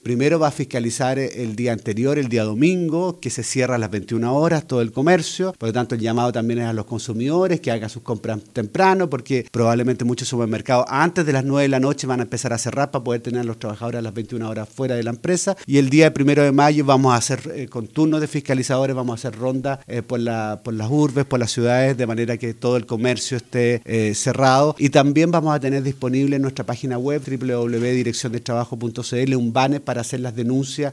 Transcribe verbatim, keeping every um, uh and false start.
Primero va a fiscalizar el día anterior, el día domingo, que se cierra a las veintiuna horas todo el comercio. Por lo tanto, el llamado también es a los consumidores que hagan sus compras temprano, porque probablemente muchos supermercados antes de las nueve de la noche van a empezar a cerrar para poder tener a los trabajadores a las veintiuna horas fuera de la empresa. Y el día primero de mayo vamos a hacer, eh, con turnos de fiscalizadores, vamos a hacer rondas eh, por, la, por las urbes, por las ciudades, de manera que todo el comercio esté eh, cerrado. Y también vamos a tener disponible en nuestra página web, doble u doble u doble u punto dirección de trabajo punto c l, un banner para hacer las denuncias